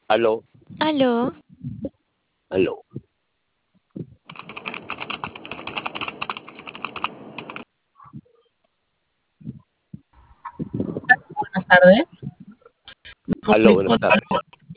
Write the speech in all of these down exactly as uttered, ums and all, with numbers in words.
Aló, Aló, aló. Buenas tardes. Me Aló, comunico buenas con tardes.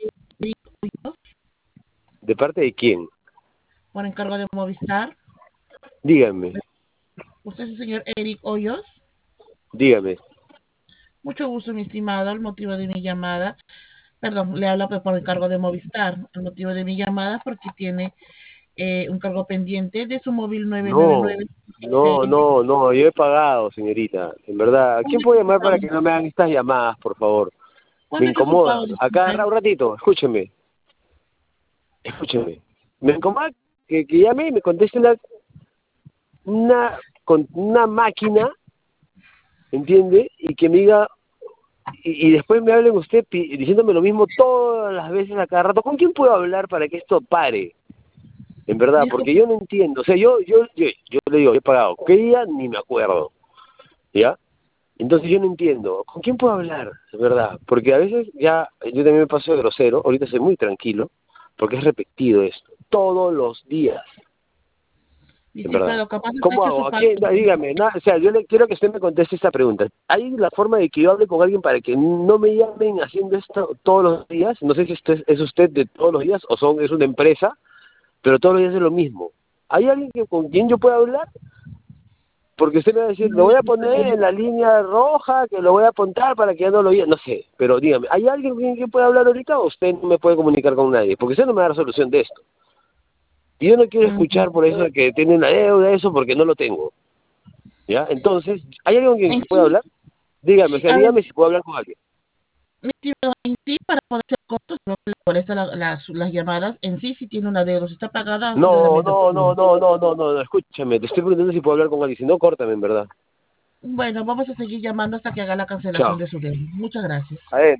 ¿De parte de quién? por encargo de Movistar. Dígame, Usted es el señor Eric Hoyos. dígame. Mucho gusto, mi estimado. El motivo de mi llamada, perdón, le habla pues, por encargo de Movistar. El motivo de mi llamada es porque tiene eh, un cargo pendiente de su móvil nueve nueve No, nueve. no, Eh, no, no, yo he pagado, señorita. En verdad, ¿quién ¿Cuándo es que puede su llamar para pago? que no me hagan estas llamadas, por favor? Me ¿Cuándo es que su incomoda. pago? Acá, Disculpe. un ratito, escúcheme, escúcheme. Me incomoda que, que llame y me conteste una, una, con una máquina, ¿entiende? Y que me diga, y, y después me hablen usted pi- diciéndome lo mismo todas las veces a cada rato. ¿Con quién puedo hablar para que esto pare? En verdad, porque Disculpe. yo no entiendo. O sea, yo, yo, yo, yo le digo, he pagado. ¿Qué día? Ni me acuerdo. ¿Ya? Entonces yo no entiendo. ¿Con quién puedo hablar? Es verdad. Porque a veces ya, yo también me paso de grosero. Ahorita soy muy tranquilo. Porque es repetido esto. Todos los días. En verdad. Disculpe, capaz está ¿Cómo hecho su hago? ¿A pago. quién? No, dígame. No, o sea, yo le quiero que usted me conteste esta pregunta. ¿Hay la forma de que yo hable con alguien para que no me llamen haciendo esto todos los días? No sé si usted es usted de todos los días o son es una empresa, pero todos los días es lo mismo. ¿Hay alguien que, con quien yo pueda hablar? Porque usted me va a decir, lo voy a poner en la línea roja, que lo voy a apuntar para que ya no lo oiga. No sé, pero dígame, ¿hay alguien con quien pueda hablar ahorita o usted no me puede comunicar con nadie? Porque usted no me da la solución de esto. Y yo no quiero Mm, escuchar por eso de que tiene una deuda, eso, porque no lo tengo. ¿Ya? Entonces, ¿hay alguien con quien En pueda sí, hablar? Dígame, o sea, a ver, dígame si puedo hablar con alguien. mi estimado, en sí, para poder ser cortos, no le molesta la- las, las llamadas. En sí, si tiene una deuda, si está pagada, usted No, solamente no, no, pague. no, no, no, no, no, escúchame, te estoy preguntando si puedo hablar con alguien. Si no, córtame, en verdad. Bueno, vamos a seguir llamando hasta que haga la cancelación Chao. de su deuda. Muchas gracias. A ver.